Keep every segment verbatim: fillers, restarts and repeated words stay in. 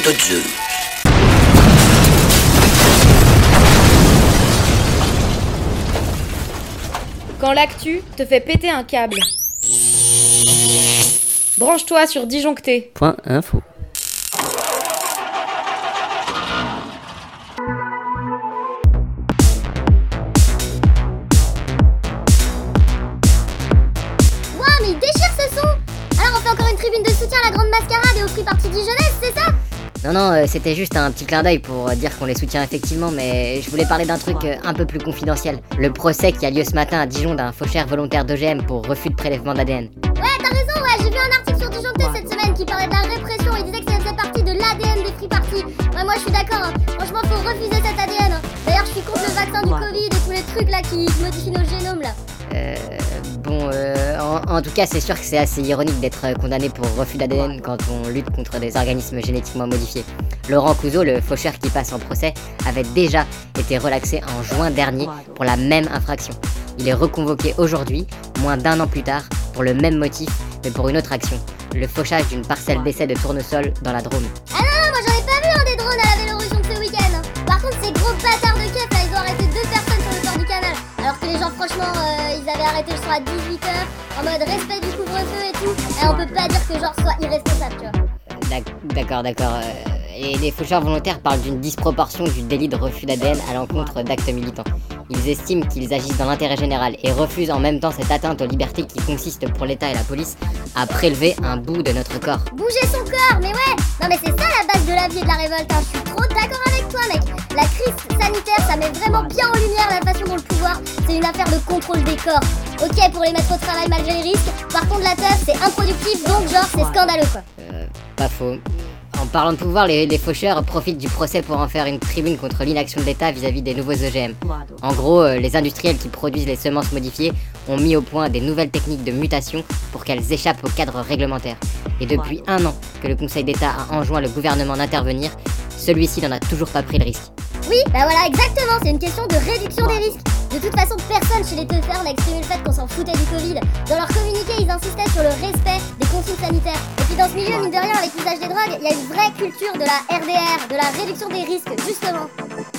de Dieu. Quand l'actu te fait péter un câble. Branche-toi sur Disjoncté. Point info. Wow, mais il déchire ce son. Alors on fait encore une tribune de soutien à la grande mascarade et au free party Dijonnaise, c'est ça? Non, non, euh, c'était juste un petit clin d'œil pour euh, dire qu'on les soutient effectivement, mais je voulais parler d'un truc euh, un peu plus confidentiel. Le procès qui a lieu ce matin à Dijon d'un faussaire volontaire d'O G M pour refus de prélèvement d'A D N. Ouais, t'as raison, ouais, j'ai vu un article sur Disjoncté cette semaine qui parlait de la répression et disait que ça faisait partie de l'A D N des free parties. Ouais, moi je suis d'accord, hein. Franchement faut refuser cet A D N. Hein. D'ailleurs je suis contre le vaccin du Covid et tous les trucs là qui modifient nos génomes là. Euh... Bon, euh, en, en tout cas, c'est sûr que c'est assez ironique d'être condamné pour refus d'A D N quand on lutte contre des organismes génétiquement modifiés. Laurent Couzeau, le faucheur qui passe en procès, avait déjà été relaxé en juin dernier pour la même infraction. Il est reconvoqué aujourd'hui, moins d'un an plus tard, pour le même motif, mais pour une autre action, le fauchage d'une parcelle d'essai de tournesol dans la Drôme. Ah non, non, moi j'en ai pas vu un des drones à la Vélorussion de ce week-end. Par contre, ces gros bâtards de keufs là, ils ont arrêté deux personnes sur le port du canal. Alors que les gens, franchement, euh, ils avaient arrêté le son à dix-huit heures, en mode respect du couvre-feu et tout. Et on peut pas dire que genre soit irresponsable, tu vois. D'accord, d'accord. Euh, et les faucheurs volontaires parlent d'une disproportion du délit de refus d'A D N à l'encontre d'actes militants. Ils estiment qu'ils agissent dans l'intérêt général et refusent en même temps cette atteinte aux libertés qui consiste pour l'État et la police à prélever un bout de notre corps. Bouger son corps, mais ouais. Non mais c'est ça la base de la vie et de la révolte, hein. Je suis trop d'accord avec toi, mec. La crise sanitaire, ça met vraiment bien en lumière la façon dont le pouvoir, c'est une affaire de contrôle des corps. Ok pour les mettre au travail malgré les risques, par contre la teuf c'est improductif, donc genre c'est scandaleux quoi. Euh, pas faux. En parlant de pouvoir, les, les faucheurs profitent du procès pour en faire une tribune contre l'inaction de l'État vis-à-vis des nouveaux O G M. En gros, euh, les industriels qui produisent les semences modifiées ont mis au point des nouvelles techniques de mutation pour qu'elles échappent au cadre réglementaire. Et depuis un an que le Conseil d'État a enjoint le gouvernement d'intervenir, celui-ci n'en a toujours pas pris le risque. Oui, bah voilà, exactement, c'est une question de réduction des risques. De toute façon, personne chez les teufeurs n'a exprimé le fait qu'on s'en foutait du Covid. Dans leur communiqué, ils insistaient sur le respect des consignes sanitaires. Et puis dans ce milieu, mine de rien, avec l'usage des drogues, il y a une vraie culture de la R D R, de la réduction des risques, justement.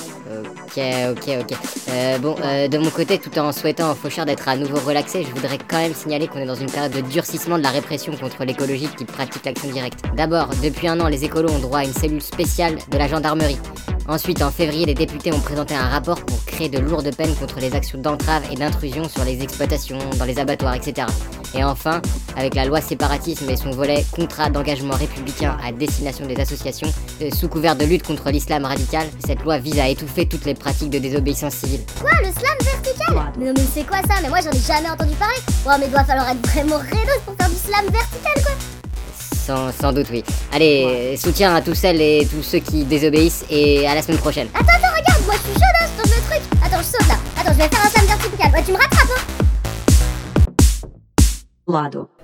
Ok, ok, ok. Euh, bon, euh, de mon côté, tout en souhaitant aux faucheurs d'être à nouveau relaxés, je voudrais quand même signaler qu'on est dans une période de durcissement de la répression contre l'écologie qui pratique l'action directe. D'abord, depuis un an, les écolos ont droit à une cellule spéciale de la gendarmerie. Ensuite, en février, les députés ont présenté un rapport pour créer de lourdes peines contre les actions d'entrave et d'intrusion sur les exploitations, dans les abattoirs, et cetera. Et enfin, avec la loi séparatisme et son volet contrat d'engagement républicain à destination des associations, euh, sous couvert de lutte contre l'islam radical, cette loi vise à étouffer toutes les pratiques de désobéissance civile. Quoi, le slam vertical? Mais non mais c'est quoi ça? Mais moi j'en ai jamais entendu parler. Oh mais doit falloir être vraiment raidos pour faire du slam vertical quoi. Sans, sans doute, oui. Allez, soutien à tous celles et tous ceux qui désobéissent et à la semaine prochaine. Attends, attends, regarde, moi je suis chaud là, je tente le truc. Attends, je saute là. Attends, je vais faire un slam vertical. Ouais, tu me rattrapes, hein. Lado.